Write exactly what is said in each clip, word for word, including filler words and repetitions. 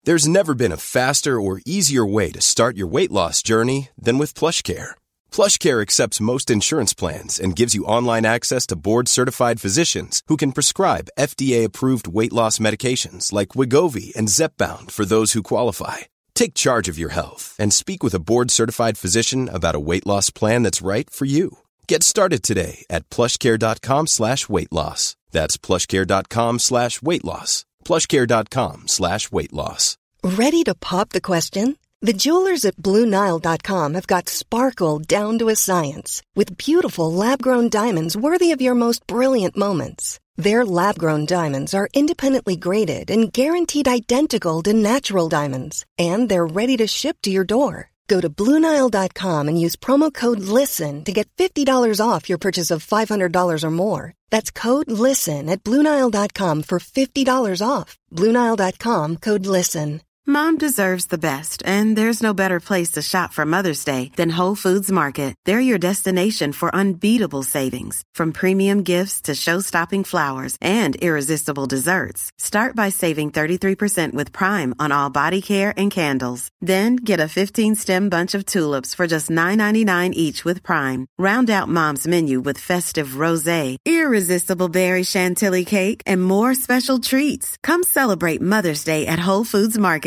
There's never been a faster or easier way to start your weight loss journey than with PlushCare. PlushCare accepts most insurance plans and gives you online access to board-certified physicians who can prescribe F D A-approved weight loss medications like Wegovy and Zepbound for those who qualify. Take charge of your health and speak with a board-certified physician about a weight loss plan that's right for you. Get started today at plushcare.com slash weight loss. That's plushcare.com slash weight loss. plushcare.com slash weight loss. Ready to pop the question? The jewelers at Blue Nile dot com have got sparkle down to a science with beautiful lab-grown diamonds worthy of your most brilliant moments. Their lab-grown diamonds are independently graded and guaranteed identical to natural diamonds, and they're ready to ship to your door. Go to Blue Nile dot com and use promo code LISTEN to get fifty dollars off your purchase of five hundred dollars or more. That's code LISTEN at Blue Nile dot com for fifty dollars off. Blue Nile dot com, code LISTEN. Mom deserves the best, and there's no better place to shop for Mother's Day than Whole Foods Market. They're your destination for unbeatable savings, from premium gifts to show-stopping flowers and irresistible desserts. Start by saving thirty-three percent with Prime on all body care and candles. Then get a fifteen-stem bunch of tulips for just nine ninety-nine each with Prime. Round out Mom's menu with festive rosé, irresistible berry chantilly cake, and more special treats. Come celebrate Mother's Day at Whole Foods Market.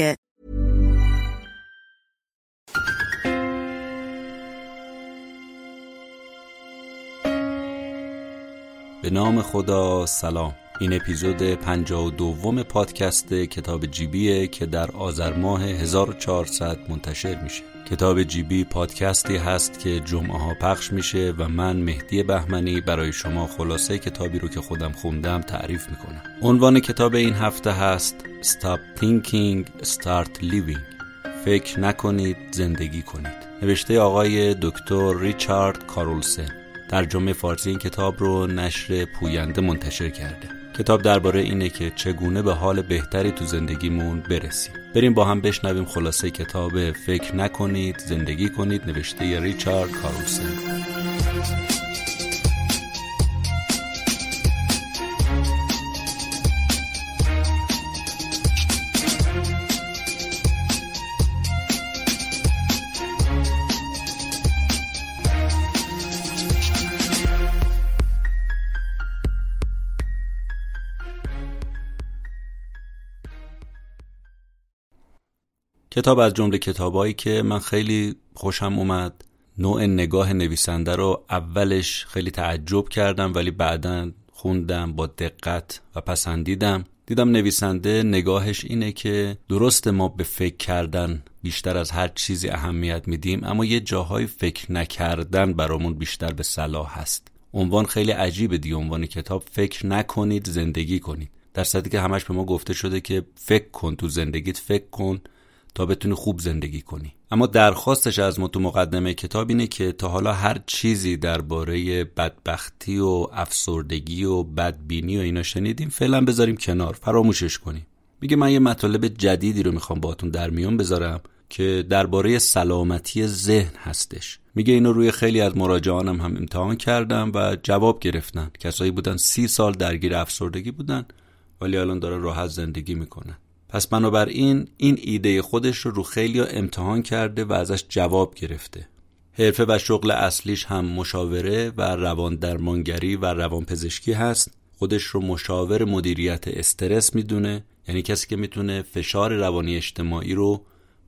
به نام خدا. سلام. این اپیزود پنجاه و دوم پادکست کتاب جیبیه که در آذر ماه هزار و چهارصد منتشر میشه. کتاب جیبی پادکستی هست که جمعه ها پخش میشه و من مهدی بهمنی برای شما خلاصه کتابی رو که خودم خوندم تعریف میکنم. عنوان کتاب این هفته هست Stop Thinking, Start Living. فکر نکنید، زندگی کنید. نوشته آقای دکتر ریچارد کارلسن. ترجمه فارسی این کتاب رو نشر پوینده منتشر کرده. کتاب درباره اینه که چگونه به حال بهتری تو زندگیمون برسیم. بریم با هم بشنویم خلاصه کتاب فکر نکنید، زندگی کنید نوشته ریچارد کارلسن. کتاب از جمله کتابایی که من خیلی خوشم اومد. نوع نگاه نویسنده رو اولش خیلی تعجب کردم، ولی بعداً خوندم با دقت و پسندیدم. دیدم نویسنده نگاهش اینه که درست ما به فکر کردن بیشتر از هر چیزی اهمیت میدیم، اما یه جاهای فکر نکردن برامون بیشتر به صلاح هست. عنوان خیلی عجیبه دیگه، عنوان کتاب فکر نکنید، زندگی کنید، در صورتی که همش به ما گفته شده که فکر کن، تو زندگیت فکر کن تا بتونی خوب زندگی کنی. اما درخواستش از ما تو مقدمه کتاب اینه که تا حالا هر چیزی درباره بدبختی و افسردگی و بدبینی و اینا شنیدیم فعلا بذاریم کنار، فراموشش کنیم. میگه من یه مطالب جدیدی رو میخوام باهاتون در میون بذارم که درباره سلامتی ذهن هستش. میگه اینو روی خیلی از مراجعانم هم امتحان کردم و جواب گرفتن. کسایی بودن سی سال درگیر افسردگی بودن ولی الان دارن راحت زندگی میکنن. پس بنابراین این ایده خودش رو رو خیلی امتحان کرده و ازش جواب گرفته. حرفه و شغل اصلیش هم مشاوره و روان درمانگری و روان پزشکی هست. خودش رو مشاور مدیریت استرس میدونه، یعنی کسی که میتونه فشار روانی اجتماعی رو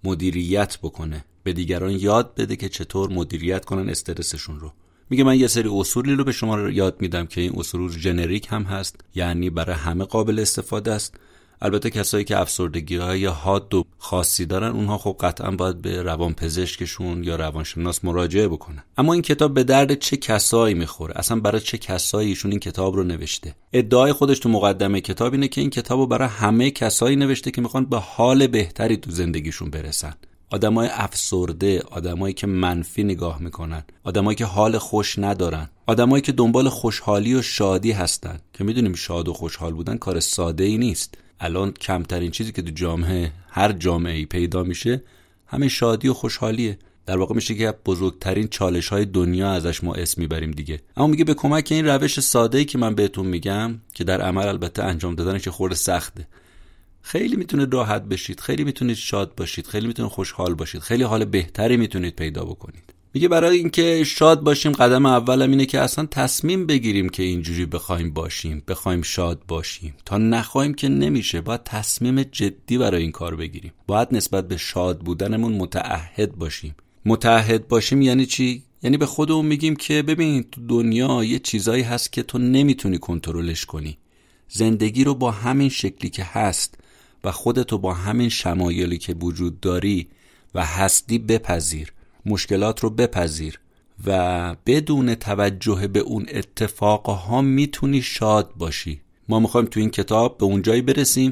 مدیریت بکنه، به دیگران یاد بده که چطور مدیریت کنن استرسشون رو. میگه من یه سری اصولی رو به شما یاد میدم که این اصول ژنریک هم هست، یعنی برای همه قابل استفاده است. البته کسایی که افسردگی‌های حاد و خاصی دارن اونها خب قطعا باید به روانپزشکشون یا روانشناس مراجعه بکنن. اما این کتاب به درد چه کسایی میخوره؟ اصلا برای چه کسایی ایشون این کتاب رو نوشته؟ ادعای خودش تو مقدمه کتاب اینه که این کتاب رو برای همه کسایی نوشته که میخوان به حال بهتری تو زندگیشون برسن. آدمای افسرده، آدمایی که منفی نگاه میکنن، آدمایی که حال خوش ندارن، آدمایی که دنبال خوشحالی و شادی هستن، که میدونیم شاد و خوشحال بودن کار ساده ای نیست. الان کمترین چیزی که تو جامعه هر جامعه‌ای پیدا میشه همین شادی و خوشحالیه. در واقع میشه که بزرگترین چالش‌های دنیا ازش ما اسم میبریم دیگه. اما میگه به کمک این روش ساده‌ای که من بهتون میگم، که در عمل البته انجام دادنش خورده سخته، خیلی میتونه راحت بشید، خیلی میتونید شاد باشید، خیلی میتونید خوشحال باشید، خیلی حال بهتری میتونید پیدا بکنید. میگه برای اینکه شاد باشیم قدم اولم اینه که اصلا تصمیم بگیریم که اینجوری بخوایم باشیم، بخوایم شاد باشیم. تا نخوایم که نمیشه، باید تصمیم جدی برای این کار بگیریم. باید نسبت به شاد بودنمون متعهد باشیم. متعهد باشیم یعنی چی؟ یعنی به خودمون میگیم که ببین تو دنیا یه چیزایی هست که تو نمیتونی کنترلش کنی. زندگی رو با همین شکلی که هست و خودتو با همین شمایلی که وجود داری و هستی بپذیر. مشکلات رو بپذیر و بدون توجه به اون اتفاقها میتونی شاد باشی. ما میخوایم تو این کتاب به اون جایی برسیم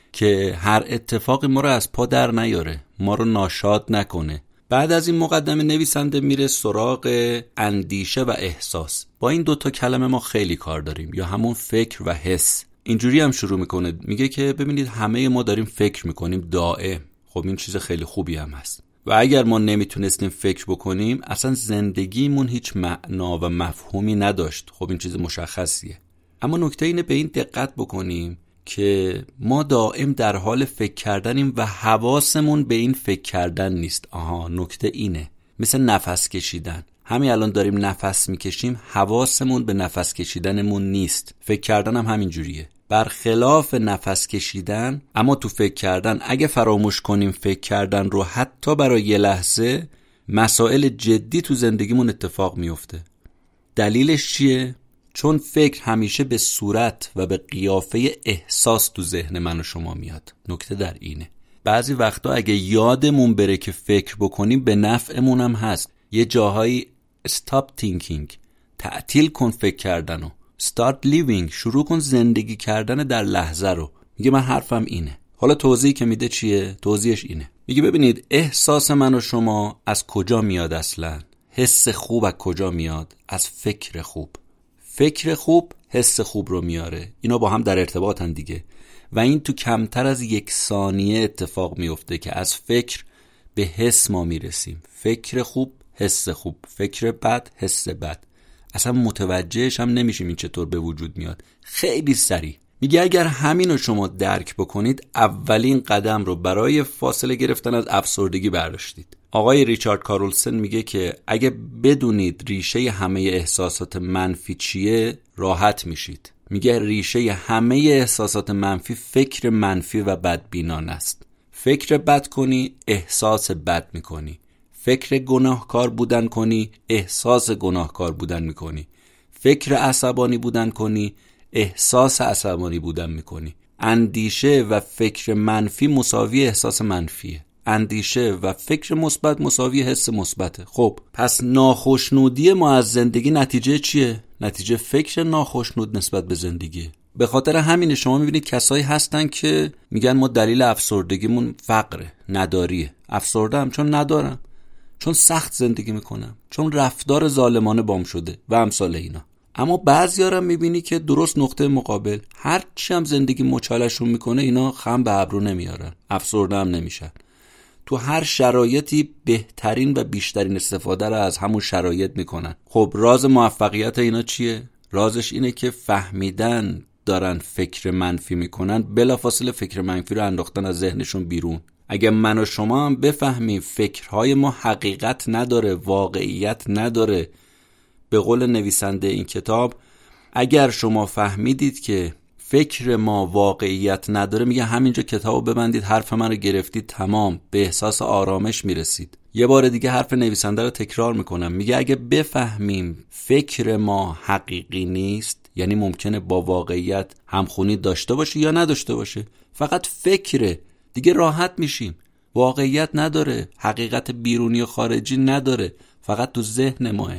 که هر اتفاقی ما رو از پا در نیاره، ما رو ناشاد نکنه. بعد از این مقدمه نویسنده میره سراغ اندیشه و احساس. با این دوتا کلمه ما خیلی کار داریم، یا همون فکر و حس. اینجوری هم شروع میکنه، میگه که ببینید همه ما داریم فکر میکنیم دائم. خب این چیز خیلی خوبی هم هست و اگر ما نمیتونستیم فکر بکنیم اصلا زندگیمون هیچ معنا و مفهومی نداشت. خب این چیز مشخصیه. اما نکته اینه به این دقت بکنیم که ما دائم در حال فکر کردنیم و حواسمون به این فکر کردن نیست. آها، نکته اینه. مثل نفس کشیدن. همین الان داریم نفس میکشیم، حواسمون به نفس کشیدنمون نیست. فکر کردن هم همین جوریه. برخلاف نفس کشیدن، اما تو فکر کردن اگه فراموش کنیم فکر کردن رو حتی برای یه لحظه، مسائل جدی تو زندگیمون اتفاق میفته. دلیلش چیه؟ چون فکر همیشه به صورت و به قیافه احساس تو ذهن من و شما میاد. نکته در اینه بعضی وقتا اگه یادمون بره که فکر بکنیم به نفعمون هم هست. یه جاهایی stop thinking، تعطیل کن فکر کردنو. start living، شروع کن زندگی کردن در لحظه رو. میگه من حرفم اینه. حالا توضیحی که میده چیه؟ توضیحش اینه. میگه ببینید احساس من و شما از کجا میاد اصلا؟ حس خوب از کجا میاد؟ از فکر خوب. فکر خوب حس خوب رو میاره. اینا با هم در ارتباطن دیگه و این تو کمتر از یک ثانیه اتفاق میفته که از فکر به حس ما میرسیم. فکر خوب حس خوب، فکر بد حس بد. اصلا متوجهش هم نمیشیم این چطور به وجود میاد. خیلی سریع. میگه اگر همینو شما درک بکنید اولین قدم رو برای فاصله گرفتن از افسردگی برداشتید. آقای ریچارد کارلسن میگه که اگه بدونید ریشه همه احساسات منفی چیه راحت میشید. میگه ریشه همه احساسات منفی فکر منفی و بدبینانه است. فکر بد کنی احساس بد میکنی. فکر گناهکار بودن کنی احساس گناهکار بودن میکنی. فکر عصبانی بودن کنی احساس عصبانی بودن میکنی. اندیشه و فکر منفی مساوی احساس منفیه. اندیشه و فکر مثبت مساوی حس مثبته. خب پس ناخوشنودی ما از زندگی نتیجه چیه؟ نتیجه فکر ناخوشنود نسبت به زندگی. به خاطر همین شما میبینید کسایی هستن که میگن ما دلیل افسردگیمون فقره، نداریه. افسردم چون ندارم، چون سخت زندگی میکنم، چون رفتار ظالمانه بام شده و امثال اینا. اما بعضیا رو میبینی که درست نقطه مقابل، هر چی هم زندگی مچالشون میکنه اینا خم به ابرو نمیارن، افسرده هم نمیشن. تو هر شرایطی بهترین و بیشترین استفاده رو از همون شرایط میکنن. خب راز موفقیت اینا چیه؟ رازش اینه که فهمیدن دارن فکر منفی میکنن، بلافاصله فکر منفی رو انداختن از ذهنشون بیرون. اگه من و شما هم بفهمیم فکرهای ما حقیقت نداره، واقعیت نداره، به قول نویسنده این کتاب، اگر شما فهمیدید که فکر ما واقعیت نداره، میگه همینجا کتابو ببندید، حرف من رو گرفتید، تمام، به احساس آرامش میرسید. یه بار دیگه حرف نویسنده رو تکرار میکنم، میگه اگه بفهمیم فکر ما حقیقی نیست، یعنی ممکنه با واقعیت همخونی داشته باشه یا نداشته باشه، فقط فکره، دیگه راحت میشیم. واقعیت نداره، حقیقت بیرونی و خارجی نداره، فقط تو ذهن ماه.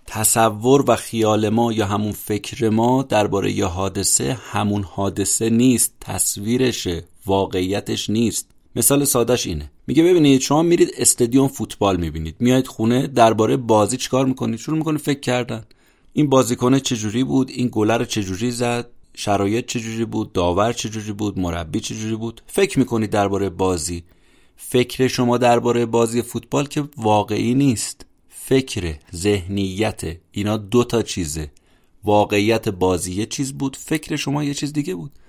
تصور و خیال ما یا همون فکر ما درباره یه حادثه همون حادثه نیست، تصویرشه، واقعیتش نیست. مثال سادهش اینه، میگه ببینید شما میرید استادیوم فوتبال میبینید، میایید خونه درباره بازی چیکار میکنید؟ شروع میکنید فکر کردن. این بازیکن چجوری بود؟ این گل رو چجوری زد؟ شرایط چجوری بود؟ داور چجوری بود؟ مربی چجوری بود؟ فکر میکنید درباره بازی. فکر شما درباره بازی فوتبال که واقعی نیست. فکر، ذهنیت، اینا دو تا چیزه. واقعیت بازی یه چیز بود، فکر شما یه چیز دیگه بود.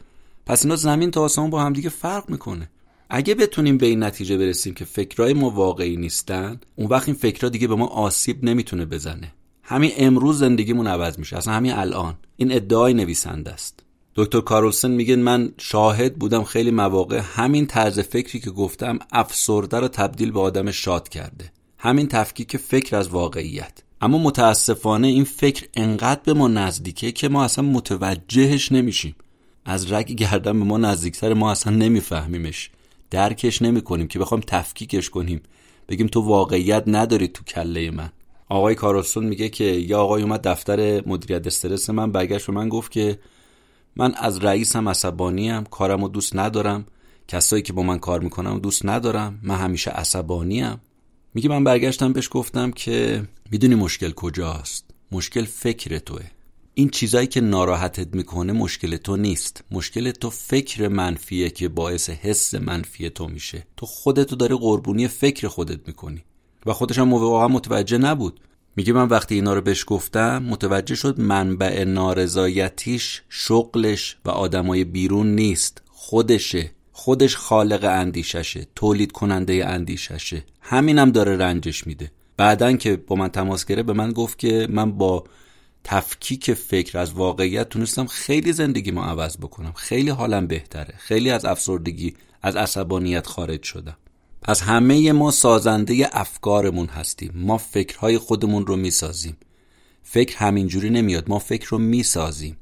پس اینا زمین تا آسمون با هم دیگه فرق میکنه. اگه بتونیم به این نتیجه برسیم که فکرای ما واقعی نیستن، اون وقت این فکرها دیگه به ما آسیب نمیتونه بزنه. همین امروز زندگیمون عوض میشه، اصلا همین الان. این ادعای نویسنده است. دکتر کارلسن میگه من شاهد بودم خیلی مواقع همین طرز فکری که گفتم افسرده رو تبدیل به آدم شاد کرده. همین تفکیک فکر از واقعیت. اما متاسفانه این فکر انقدر به ما نزدیکه که ما اصلا متوجهش نمیشیم. از رگ گردن به ما نزدیکتر، ما اصلا نمیفهمیمش، درکش نمیکنیم که بخوام تفکیکش کنیم، بگیم تو واقعیت نداری تو کله من. آقای کارلسن میگه که یا آقای اومد دفتر مدیریت استرس من، برگشت به من گفت که من از رئیسم عصبانیم، کارمو دوست ندارم، کسایی که با من کار میکنن دوست ندارم، من همیشه عصبانیم. میگه من برگشتم بهش گفتم که میدونی مشکل کجاست؟ مشکل فکر توه. این چیزایی که ناراحتت میکنه مشکل تو نیست، مشکل تو فکر منفیه که باعث حس منفی تو میشه. تو خودتو داری قربونی فکر خودت میکنی. و خودش هم واقعا متوجه نبود. میگه من وقتی اینا رو بهش گفتم متوجه شد منبع نارضایتیش شغلش و آدمای بیرون نیست، خودشه. خودش خالق اندیششه، تولید کننده اندیششه. همینم داره رنجش میده. بعدن که با من تماس گرفت به من گفت که من با تفکیک فکر از واقعیت تونستم خیلی زندگیمو عوض بکنم، خیلی حالم بهتره، خیلی از افسردگی، از عصبانیت خارج شدم. پس همه ما سازنده افکارمون هستیم. ما فکرهای خودمون رو میسازیم. فکر همینجوری نمیاد، ما فکر رو میسازیم.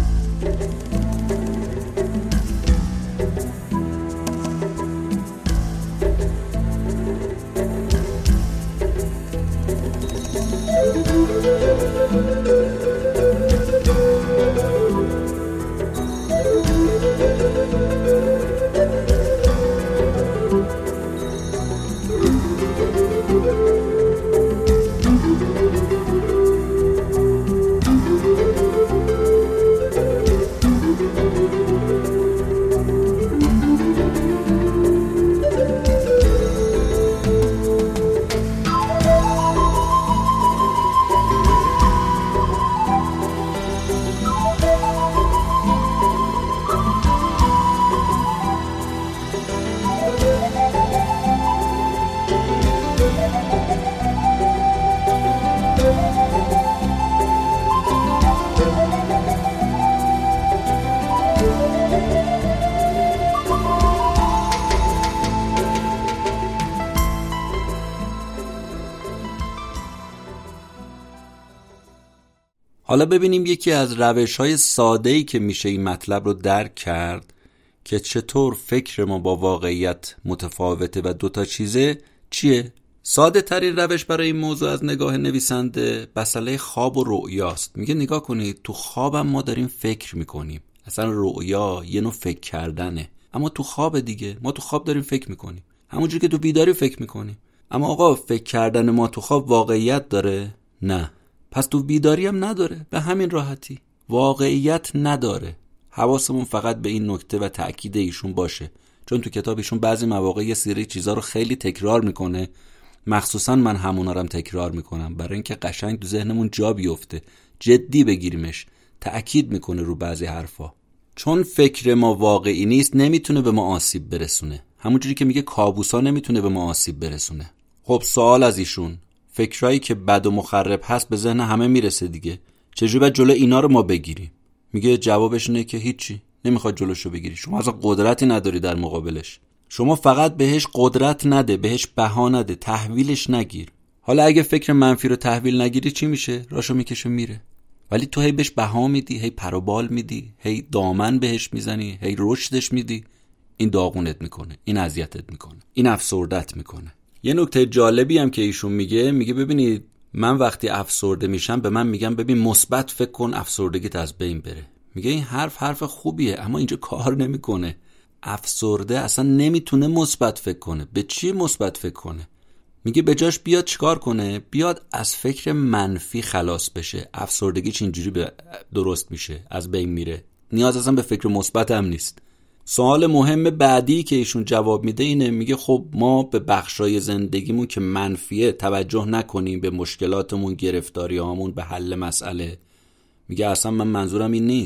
حالا ببینیم یکی از روش‌های ساده‌ای که میشه این مطلب رو درک کرد که چطور فکر ما با واقعیت متفاوته و دوتا چیزه چیه؟ ساده ترین روش برای این موضوع از نگاه نویسنده مسئله خواب و رؤیاست. میگه نگاه کنید، تو خوابم ما داریم فکر میکنیم. اصلا رؤیا یه نوع فکر کردنه، اما تو خواب دیگه ما تو خواب داریم فکر میکنیم، همونجوری که تو بیداری فکر میکنیم. اما آقا فکر کردن ما تو خواب واقعیت داره؟ نه. پس تو بیداری هم نداره. به همین راحتی واقعیت نداره. حواسمون فقط به این نکته و تأکید ایشون باشه، چون تو کتاب ایشون بعضی مواقع یه سری چیزا رو خیلی تکرار میکنه. مخصوصا من همونا رو هم تکرار میکنم برای اینکه قشنگ تو ذهنمون جا بیفته، جدی بگیریمش. تأکید میکنه رو بعضی حرفا. چون فکر ما واقعی نیست نمیتونه به ما آسیب برسونه، همونجوری که میگه کابوسا نمیتونه به ما آسیب برسونه. خب سوال از ایشون، فکرایی که بد و مخرب هست به ذهن همه میرسه دیگه، چجوری باید جلو اینا رو ما بگیریم؟ میگه جوابش اینه که هیچی، نمیخواد جلوشو بگیری. شما اصلا قدرتی نداری در مقابلش. شما فقط بهش قدرت نده، بهش بها نده، تحویلش نگیر. حالا اگه فکر منفی رو تحویل نگیری چی میشه؟ راشو میکشه میره. ولی تو هی بهش بها میدی، هی پروبال میدی، هی دامن بهش میزنی، هی رشدش میدی. این داغونت میکنه، این اذیتت میکنه، این افسردت میکنه. یه نکته جالبی هم که ایشون میگه، میگه ببینید من وقتی افسرده میشم به من میگم ببین مثبت فکر کن افسردگیت از بین بره. میگه این حرف حرف خوبیه اما اینجا کار نمیکنه. افسرده اصلا نمیتونه مثبت فکر کنه. به چی مثبت فکر کنه؟ میگه بجاش بیاد چیکار کنه؟ بیاد از فکر منفی خلاص بشه. افسردگی اینجوری درست میشه، از بین میره. نیاز اصلا به فکر مثبت هم نیست. سوال مهم بعدی که ایشون جواب میده اینه، میگه خب ما به بخشای زندگیمون که منفیه توجه نکنیم، به مشکلاتمون، گرفتاریامون، به حل مسئله. میگه اصلا من منظورم این نیست.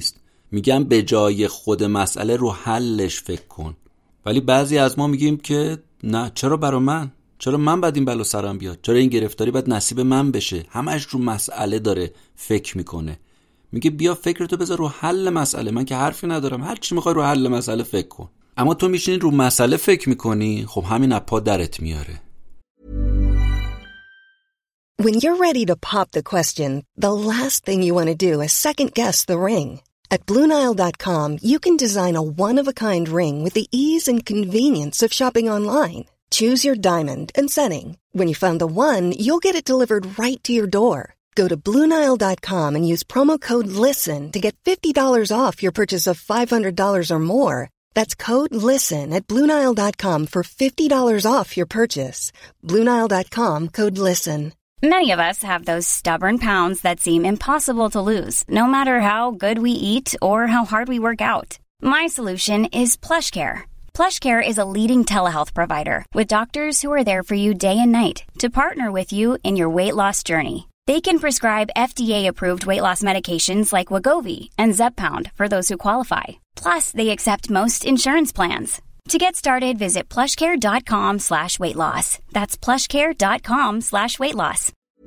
میگم به جای خود مسئله رو حلش فکر کن. ولی بعضی از ما میگیم که نه، چرا برا من؟ چرا من باید این بلا سرم بیاد؟ چرا این گرفتاری باید نصیب من بشه؟ همش رو مسئله داره فکر میکنه. میگه بیا فکرتو بذار رو حل مسئله، من که حرفی ندارم، هر چی میخوای رو حل مسئله فکر کن. اما تو میشینی رو مسئله فکر میکنی، خب همین از پا درت میاره. When you're ready to pop the question, the last thing you want to do is second guess the ring. At Blue Nile dot com, you can design a one-of-a-kind ring with the ease and convenience of shopping online. Choose your diamond and setting. When you find the one, you'll get it delivered right to your door. Go to Blue Nile dot com and use promo code LISTEN to get fifty dollars off your purchase of five hundred dollars or more. That's code LISTEN at Blue Nile dot com for fifty dollars off your purchase. Blue Nile dot com, code LISTEN. Many of us have those stubborn pounds that seem impossible to lose, no matter how good we eat or how hard we work out. My solution is PlushCare. PlushCare is a leading telehealth provider with doctors who are there for you day and night to partner with you in your weight loss journey. They can prescribe F D A-approved weight loss medications like Wegovy and Zepbound for those who qualify. Plus, they accept most insurance plans. To get started, visit plushcare.com slash weight loss. That's plushcare.com slash weight loss.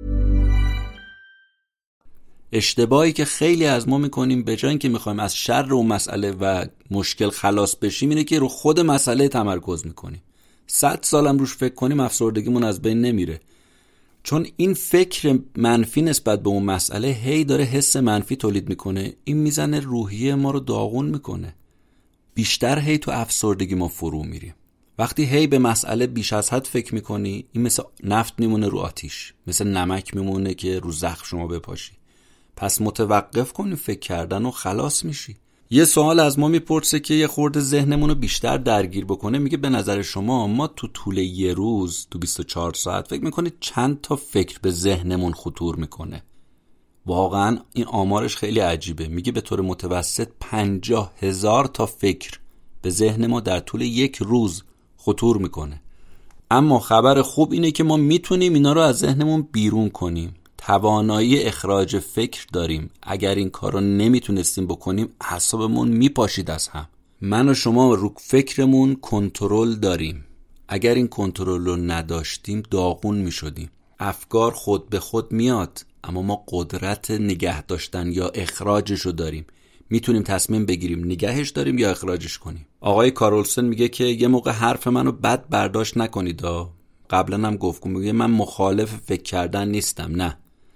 اشتباهی که خیلی از ما میکنیم به جای اینکه میخوایم از شر و مسئله و مشکل خلاص بشیم، اینه که رو خود مسئله تمرکز میکنیم. صد سالم روش فکر کنیم افسردگیمون از بین نمیره. چون این فکر منفی نسبت به اون مسئله هی داره حس منفی تولید میکنه. این میزنه روحیه ما رو داغون میکنه. بیشتر هی تو افسردگی ما فرو میریم. وقتی هی به مسئله بیش از حد فکر میکنی، این مثل نفت میمونه رو آتیش، مثل نمک میمونه که رو زخم شما بپاشی. پس متوقف کنی فکر کردن و خلاص میشی. یه سوال از ما میپرسه که یه خورده ذهنمون رو بیشتر درگیر بکنه. میگه به نظر شما ما تو طول یه روز تو بیست و چهار ساعت فکر میکنید چند تا فکر به ذهنمون خطور میکنه؟ واقعا این آمارش خیلی عجیبه. میگه به طور متوسط پنجاه هزار تا فکر به ذهن ما در طول یک روز خطور میکنه. اما خبر خوب اینه که ما میتونیم اینا رو از ذهنمون بیرون کنیم. توانایی اخراج فکر داریم. اگر این کار رو نمیتونستیم بکنیم اعصابمون میپاشید از هم. من و شما رو فکرمون کنترل داریم. اگر این کنترل رو نداشتیم داغون میشدیم. افکار خود به خود میاد، اما ما قدرت نگه داشتن یا اخراجش رو داریم. میتونیم تصمیم بگیریم نگهش داریم یا اخراجش کنیم. آقای کارلسن میگه که یه موقع حرف منو بد برداشت نکنید. قبلا هم گفتم، میگه من مخالف فکر کردن نیستم. نه،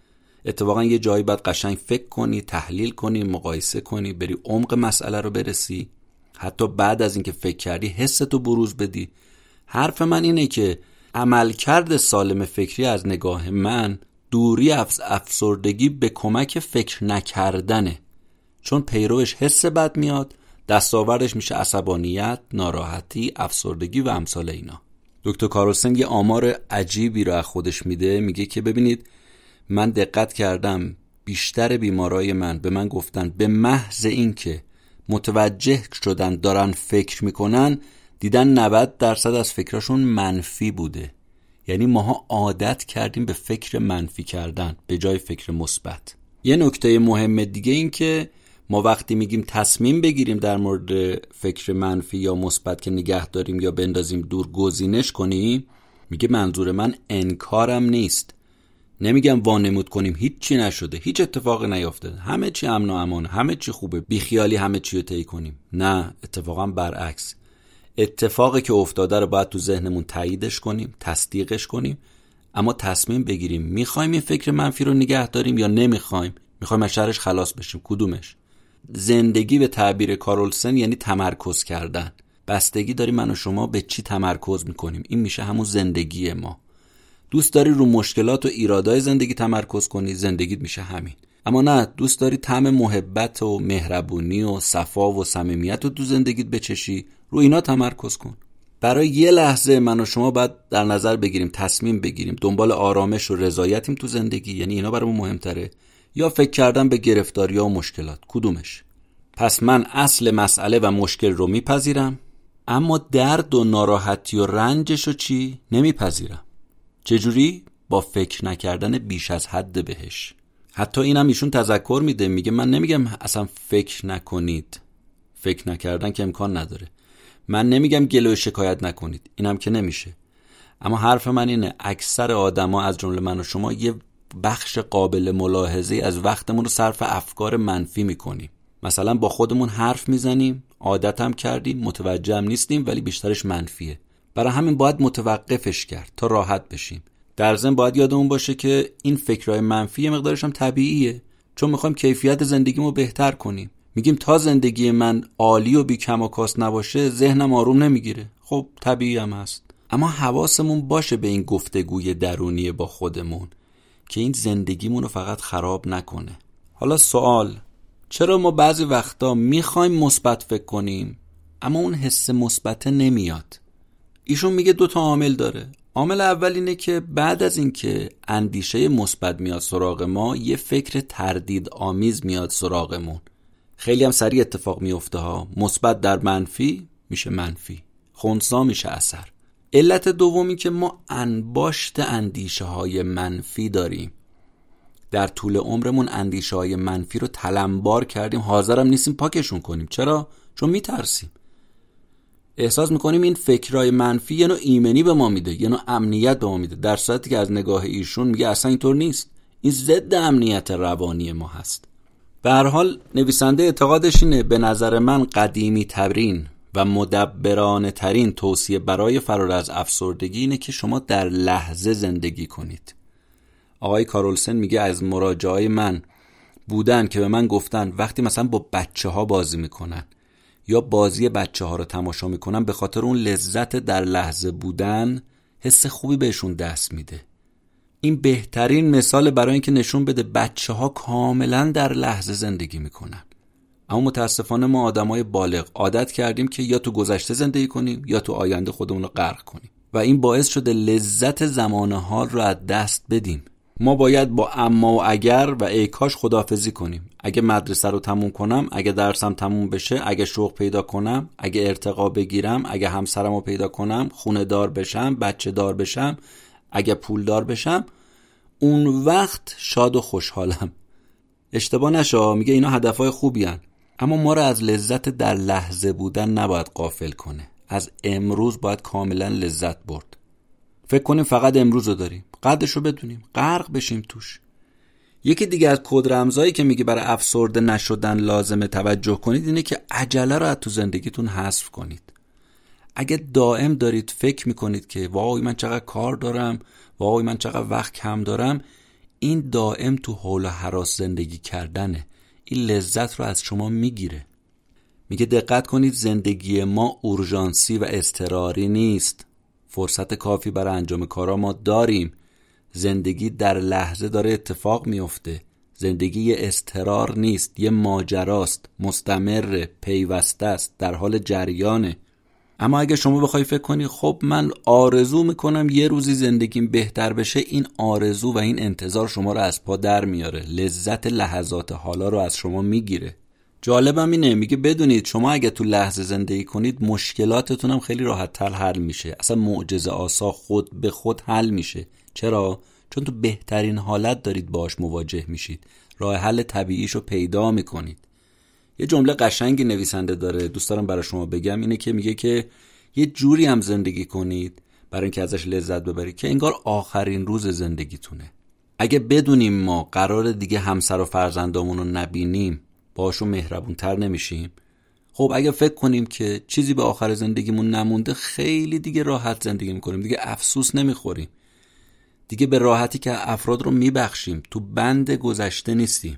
اتفاقا یه جایی باید قشنگ فکر کنی، تحلیل کنی، مقایسه کنی، بری عمق مسئله رو برسی. حتی بعد از اینکه فکر کردی حستو بروز بدی. حرف من اینه که عملکرد سالم فکری از نگاه من دوری از افسردگی به کمک فکر نکردنه. چون پیروش حس بد میاد، دستاوردش میشه عصبانیت، ناراحتی، افسردگی و امثال اینا. دکتر کارلسن یه آمار عجیبی رو از خودش میده. میگه که ببینید من دقت کردم بیشتر بیمارای من به من گفتن به محض این که متوجه شدن دارن فکر میکنن، دیدن نود درصد از فکراشون منفی بوده. یعنی ماها عادت کردیم به فکر منفی کردن به جای فکر مثبت. یه نکته مهم دیگه این که ما وقتی میگیم تصمیم بگیریم در مورد فکر منفی یا مثبت که نگه داریم یا بندازیم دور، گزینش کنیم، میگه منظور من انکارم نیست. نمیگم وانمود کنیم هیچ چی نشده، هیچ اتفاقی نیافتاده، همه چی امن و امان، همه چی خوبه، بیخیالی همه چی رو طی کنیم. نه، اتفاقا برعکس. اتفاقی که افتاده رو باید تو ذهنمون تاییدش کنیم، تصدیقش کنیم، اما تصمیم بگیریم میخوایم این فکر منفی رو نگه داریم یا نمیخوایم، میخوایم از شرش خلاص بشیم، کدومش. زندگی به تعبیر کارلسن یعنی تمرکز کردن. بستگی داری من و شما به چی تمرکز میکنیم. این میشه همون زندگی ما. دوست داری رو مشکلات و ایرادای زندگی تمرکز کنی، زندگیت میشه همین. اما نه، دوست داری طعم محبت و مهربونی و صفا و صمیمیت رو تو زندگیت بچشی، رو اینا تمرکز کن. برای یه لحظه من و شما باید در نظر بگیریم، تصمیم بگیریم دنبال آرامش و رضایتیم تو زندگی، یعنی اینا برامون مهمتره، یا فکر کردن به گرفتاری‌ها و مشکلات، کدومش؟ پس من اصل مسئله و مشکل رو میپذیرم، اما درد و ناراحتی و رنجش رو چی؟ نمیپذیرم. چجوری؟ با فکر نکردن بیش از حد بهش. حتی اینم ایشون تذکر میده، میگه من نمیگم اصلا فکر نکنید، فکر نکردن که امکان نداره. من نمیگم گله و شکایت نکنید، اینم که نمیشه. اما حرف من اینه اکثر آدما از جمله من و شما یه بخش قابل ملاحظه‌ای از وقتمون رو صرف افکار منفی میکنیم. مثلا با خودمون حرف میزنیم، عادت هم کردیم، متوجه هم نیستیم، ولی بیشترش منفیه. برای همین باید متوقفش کرد تا راحت بشیم. در ضمن باید یادمون باشه که این فکرهای منفی یه مقدارش هم طبیعیه، چون میخوایم کیفیت زندگیمو بهتر کنیم. میگیم تا زندگی من عالی و بی کم و کاست نباشه ذهنم آروم نمیگیره. خب طبیعی هم هست. اما حواسمون باشه به این گفتگوی درونی با خودمون که این زندگیمون رو فقط خراب نکنه. حالا سوال، چرا ما بعضی وقتا میخوایم مثبت فکر کنیم اما اون حس مثبت نمیاد؟ ایشون میگه دو تا عامل داره. عامل اول اینه که بعد از اینکه اندیشه مثبت میاد سراغ ما، یه فکر تردید آمیز میاد سراغمون. خیلی هم سریع اتفاق میفته ها. مثبت در منفی میشه منفی، خنثی میشه اثر. علت دومی که ما انباشت اندیشه های منفی داریم. در طول عمرمون اندیشه های منفی رو تلمبار کردیم، حاضرم نیستیم پاکشون کنیم. چرا؟ چون میترسیم. احساس میکنیم این فکرهای منفی یه نوع ایمنی به ما میده، یه نوع امنیت به ما میده، در صورتی که از نگاه ایشون میگه اصلا اینطور نیست. این ضد امنیت روانی ما هست. به هر حال نویسنده اعتقادش اینه به نظر من قدیمی ترین و مدبرانه ترین توصیه برای فرار از افسردگی اینه که شما در لحظه زندگی کنید. آقای کارلسن میگه از مراجعای من بودن که به من گفتن وقتی مثلا با بچه ها بازی میکنن یا بازی بچه ها رو تماشا میکنن، به خاطر اون لذت در لحظه بودن حس خوبی بهشون دست میده. این بهترین مثال برای اینکه نشون بده بچه ها کاملا در لحظه زندگی میکنن. اما متاسفانه ما آدمای بالغ عادت کردیم که یا تو گذشته زندگی کنیم یا تو آینده خودمون رو غرق کنیم و این باعث شده لذت زمان حال رو از دست بدیم. ما باید با اما و اگر و ای کاش خداحافظی کنیم. اگه مدرسه رو تموم کنم، اگه درسم تموم بشه، اگه شغل پیدا کنم، اگه ارتقا بگیرم، اگه همسرم رو پیدا کنم، خونه دار بشم، بچه دار بشم، اگه پول دار بشم، اون وقت شاد و خوشحالم. اشتباه نشه، میگه اینا هدفهای خوبی هن. اما ما رو از لذت در لحظه بودن نباید غافل کنه. از امروز باید کاملا لذت برد. فکر کنیم فقط امروز رو داریم، قدرش رو بدونیم، غرق بشیم توش. یکی دیگه از کد رمزایی که میگه برای افسرده نشدن لازمه توجه کنید اینه که عجله رو از تو زندگیتون حذف کنید. اگه دائم دارید فکر میکنید که وای من چقدر کار دارم، وای من چقدر وقت کم دارم، این دائم تو حول و هراس زندگی کردنه. این لذت رو از شما میگیره. میگه دقت کنید زندگی ما اورژانسی و اضطراری نیست. فرصت کافی برای انجام کارا ما داریم. زندگی در لحظه داره اتفاق میفته. زندگی یه اضطرار نیست، یه ماجراست، مستمر، پیوسته است، در حال جریانه. اما اگه شما بخوای فکر کنی خب من آرزو میکنم یه روزی زندگیم بهتر بشه، این آرزو و این انتظار شما رو از پا در میاره، لذت لحظات حالا رو از شما میگیره. جالبم اینه میگه بدونید شما اگه تو لحظه زندگی کنید مشکلاتتون هم خیلی راحت تر حل میشه. اصلا معجزه آسا خود به خود حل میشه. چرا؟ چون تو بهترین حالت دارید باهاش مواجه میشید، راه حل طبیعیشو پیدا میکنید. یه جمله قشنگی نویسنده داره دوست دارم برای شما بگم، اینه که میگه که یه جوری هم زندگی کنید برای اینکه ازش لذت ببرید که انگار آخرین روز زندگیتونه. اگه بدونیم ما قرار دیگه همسر و فرزندامون رو نبینیم باشون مهربونتر نمیشیم. خب اگه فکر کنیم که چیزی به آخر زندگیمون نمونده خیلی دیگه راحت زندگی میکنیم، دیگه افسوس نمیخوریم، دیگه به راحتی که افراد رو میبخشیم، تو بند گذشته نیستیم.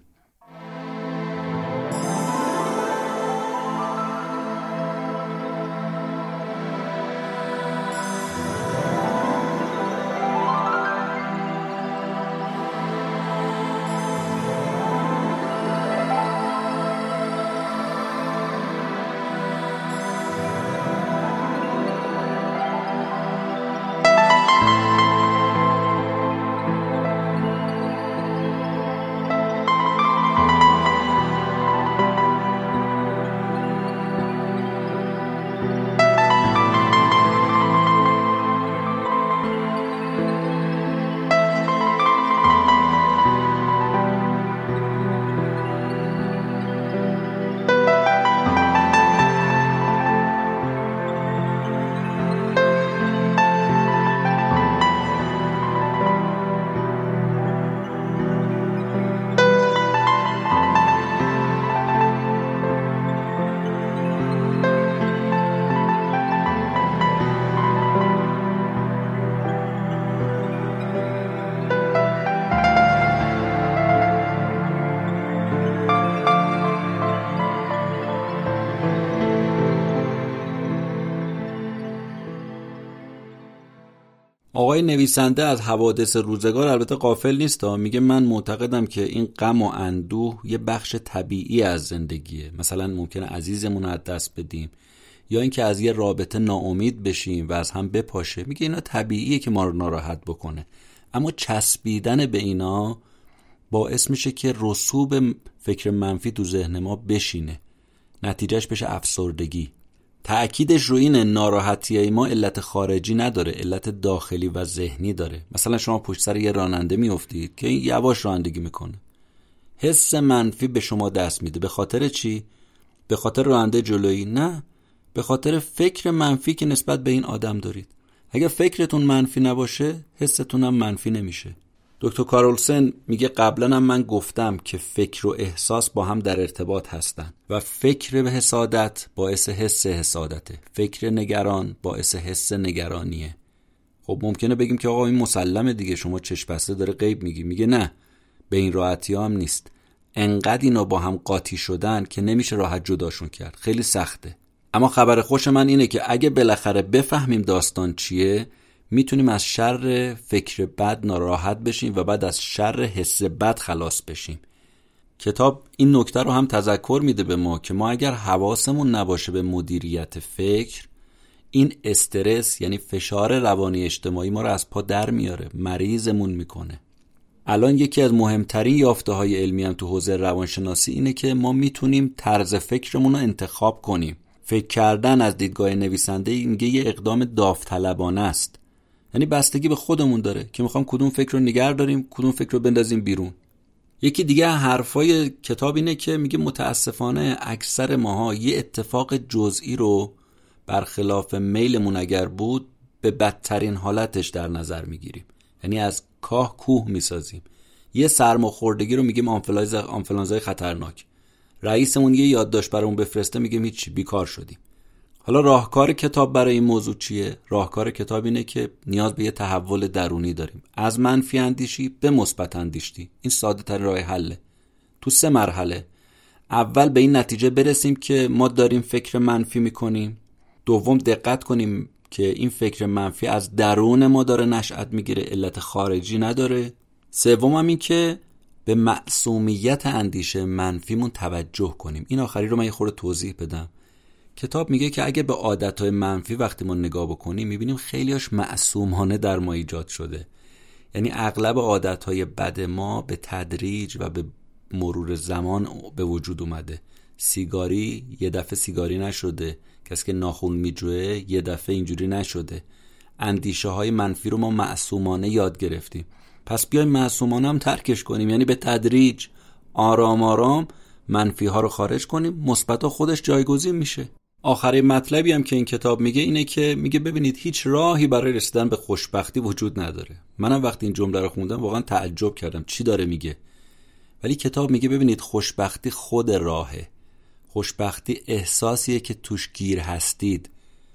آقای نویسنده از حوادث روزگار البته غافل نیست ها. میگه من معتقدم که این غم و اندوه یه بخش طبیعی از زندگیه. مثلا ممکنه عزیزمون رو از دست بدیم یا اینکه از یه رابطه ناامید بشیم و از هم بپاشه. میگه اینا طبیعیه که ما رو ناراحت بکنه، اما چسبیدن به اینا باعث میشه که رسوب فکر منفی تو ذهن ما بشینه، نتیجهش بشه افسردگی. تأکیدش رو اینه ناراحتی ما علت خارجی نداره، علت داخلی و ذهنی داره. مثلا شما پشت سر یه راننده میافتید که این یواش رانندگی میکنه، حس منفی به شما دست میده. به خاطر چی؟ به خاطر راننده جلویی؟ نه، به خاطر فکر منفی که نسبت به این آدم دارید. اگه فکرتون منفی نباشه حستون هم منفی نمیشه. دکتر کارلسن میگه قبلا هم من گفتم که فکر و احساس با هم در ارتباط هستن و فکر به حسادت باعث حس حسادته، فکر نگران باعث حس نگرانیه. خب ممکنه بگیم که آقا این مسلمه دیگه، شما چشم بسته داره غیب میگی. میگه نه، به این راحتی هم نیست. انقدر اینا با هم قاطی شدن که نمیشه راحت جداشون کرد، خیلی سخته. اما خبر خوش من اینه که اگه بالاخره بفهمیم داستان چیه، میتونیم از شر فکر بد ناراحت بشیم و بعد از شر حس بد خلاص بشیم. کتاب این نکته رو هم تذکر میده به ما که ما اگر حواسمون نباشه به مدیریت فکر، این استرس یعنی فشار روانی اجتماعی ما رو از پا در میاره، مریضمون میکنه. الان یکی از مهمترین یافته‌های علمی هم تو حوزه روانشناسی اینه که ما میتونیم طرز فکرمون رو انتخاب کنیم. فکر کردن از دیدگاه نویسنده میگه یه اقدام داوطلبانه است. یعنی بستگی به خودمون داره که میخوام کدوم فکر رو نگه داریم، کدوم فکر رو بندازیم بیرون. یکی دیگه حرفای کتاب اینه که میگه متاسفانه اکثر ماها یه اتفاق جزئی رو برخلاف میلمون اگر بود به بدترین حالتش در نظر میگیریم. یعنی از کاه کوه میسازیم. یه سرماخوردگی رو میگیم آنفلانزا آنفلانزای خطرناک. رئیسمون یه یادداشت برامون بفرسته میگیم هیچ، بیکار شدیم. حالا راهکار کتاب برای این موضوع چیه؟ راهکار کتاب اینه که نیاز به یه تحول درونی داریم، از منفی اندیشی به مثبت اندیشی. این ساده ترین راه حله. تو سه مرحله. اول به این نتیجه برسیم که ما داریم فکر منفی میکنیم. دوم دقت کنیم که این فکر منفی از درون ما داره نشأت میگیره، علت خارجی نداره. سوم هم این که به معصومیت اندیشه منفیمون توجه کنیم. این آخری رو من یه خورده توضیح بدم. کتاب میگه که اگه به عادتهای منفی وقتی ما نگاه بکنیم میبینیم خیلیاش معصومانه در ما ایجاد شده. یعنی اغلب عادتهای بد ما به تدریج و به مرور زمان به وجود اومده. سیگاری یه دفعه سیگاری نشده، کسی که ناخن میجوه یه دفعه اینجوری نشده. اندیشه های منفی رو ما معصومانه یاد گرفتیم. پس بیایم معصومانه هم ترکش کنیم، یعنی به تدریج آرام آرام منفی ها رو خارج کنیم، مثبت ها خودش جایگزین میشه. آخرین مطلبی هم که این کتاب میگه اینه که میگه ببینید هیچ راهی برای رسیدن به خوشبختی وجود نداره. منم وقتی این جمله رو خوندم واقعا تعجب کردم چی داره میگه. ولی کتاب میگه ببینید خوشبختی خود راهه. خوشبختی احساسیه که توش گیر هستید.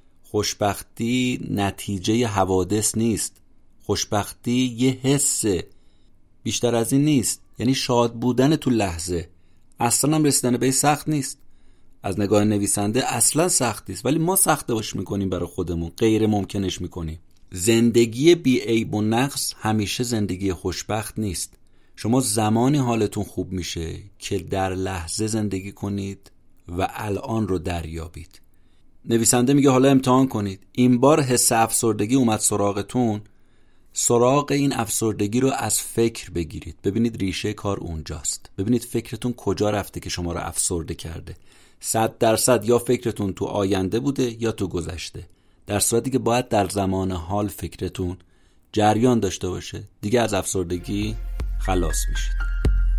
خوشبختی نتیجه حوادث نیست. خوشبختی یه حسه، بیشتر از این نیست. یعنی شاد بودن تو لحظه. اصلا هم رسیدن به این سخت نیست. از نگاه نویسنده اصلا سخت نیست، ولی ما سخته باش میکنیم برای خودمون، غیر ممکنش میکنیم. زندگی بی عیب و نقص همیشه زندگی خوشبخت نیست. شما زمانی حالتون خوب میشه که در لحظه زندگی کنید و الان رو دریابید. نویسنده میگه حالا امتحان کنید. این بار حس افسردگی اومد سراغتون، سراغ این افسردگی رو از فکر بگیرید. ببینید ریشه کار اونجاست. ببینید فکرتون کجا رفته که شما رو افسرده کرده. صد درصد یا فکرتون تو آینده بوده یا تو گذشته. در صورتی که باید در زمان حال فکرتون جریان داشته باشه، دیگه از افسردگی خلاص میشید.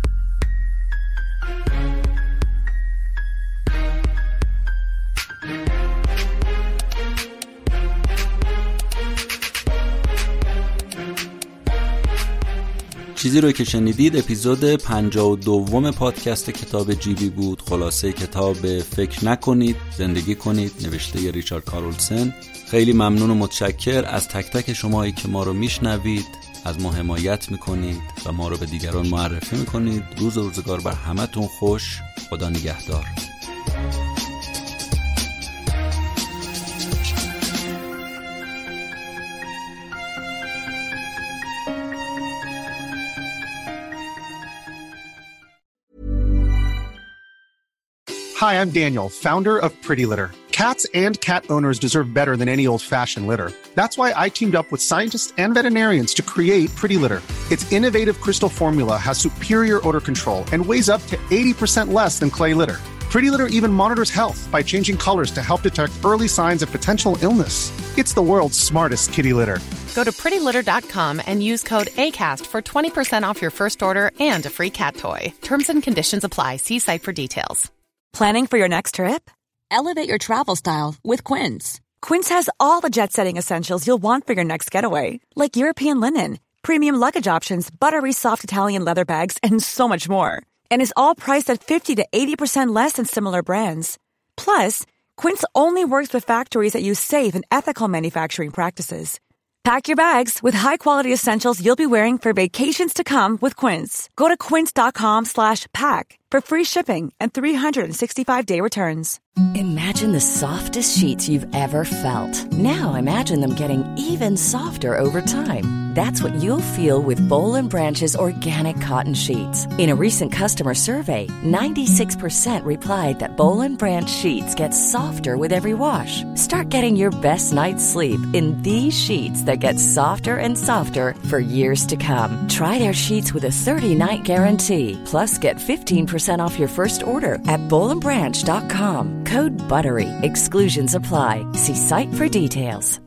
چیزی رو که شنیدید اپیزود پنجاه و دوم پادکست کتاب جیبی بود. خلاصه کتاب فکر نکنید زندگی کنید، نوشته ی ریچارد کارلسن. خیلی ممنون و متشکر از تک تک شمایی که ما رو میشنوید، از ما حمایت میکنید و ما رو به دیگران معرفی میکنید. روز و روزگار بر همتون خوش. خدا نگهدار. Hi, I'm Daniel, founder of Pretty Litter. Cats and cat owners deserve better than any old-fashioned litter. That's why I teamed up with scientists and veterinarians to create Pretty Litter. Its innovative crystal formula has superior odor control and weighs up to eighty percent less than clay litter. Pretty Litter even monitors health by changing colors to help detect early signs of potential illness. It's the world's smartest kitty litter. Go to pretty litter dot com and use code ACAST for twenty percent off your first order and a free cat toy. Terms and conditions apply. See site for details. Planning for your next trip? Elevate your travel style with Quince. Quince has all the jet-setting essentials you'll want for your next getaway, like European linen, premium luggage options, buttery soft Italian leather bags, and so much more. And is all priced at fifty to eighty percent less than similar brands. Plus, Quince only works with factories that use safe and ethical manufacturing practices. Pack your bags with high-quality essentials you'll be wearing for vacations to come with Quince. Go to quince.com slash pack for free shipping and three sixty-five day returns. Imagine the softest sheets you've ever felt. Now imagine them getting even softer over time. That's what you'll feel with Boll and Branch's organic cotton sheets. In a recent customer survey, ninety-six percent replied that Boll and Branch sheets get softer with every wash. Start getting your best night's sleep in these sheets that get softer and softer for years to come. Try their sheets with a thirty-night guarantee. Plus, get fifteen percent off your first order at boll and branch dot com. Code BUTTERY. Exclusions apply. See site for details.